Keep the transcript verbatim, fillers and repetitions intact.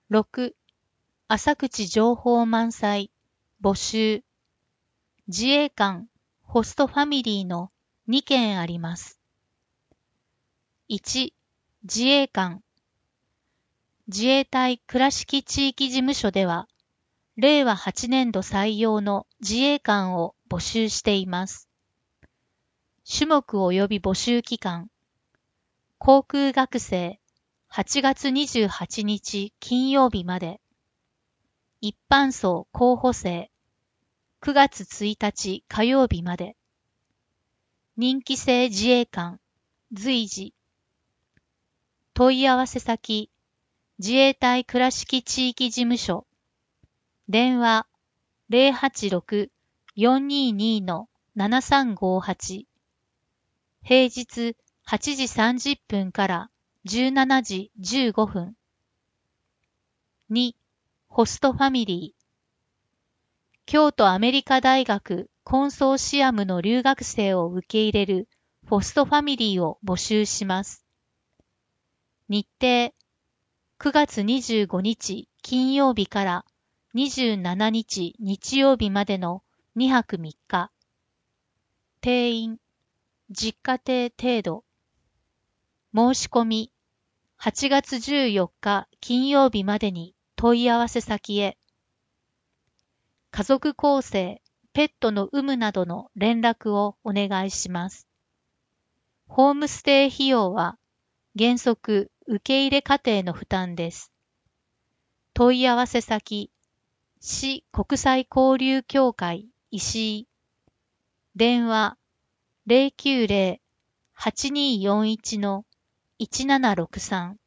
ろく、浅口情報満載、募集。自衛官、ホストファミリーのにけんあります。いち、自衛官。自衛隊倉敷地域事務所では、れいわはちねんど採用の自衛官を募集しています。種目及び募集期間。航空学生、はちがつにじゅうはちにち金曜日まで。一般層候補生、くがつついたち火曜日まで。任期制自衛官、随時。問い合わせ先、自衛隊倉敷地域事務所。電話、ゼロはちろく よんにーにー のななさんごはち。平日はちじさんじゅっぷんからじゅうしちじじゅうごふん。に、ホストファミリー。京都アメリカ大学コンソーシアムの留学生を受け入れるホストファミリーを募集します。日程、くがつにじゅうごにち金曜日からにじゅうしちにち日曜日までのにはくみっか。定員、実家庭程度。申し込み、はちがつじゅうよっか金曜日までに問い合わせ先へ。家族構成、ペットの有無などの連絡をお願いします。ホームステイ費用は原則受け入れ家庭の負担です。問い合わせ先、市国際交流協会石井。電話 ゼロきゅうゼロ はちにーよんいち のいちななろくさん。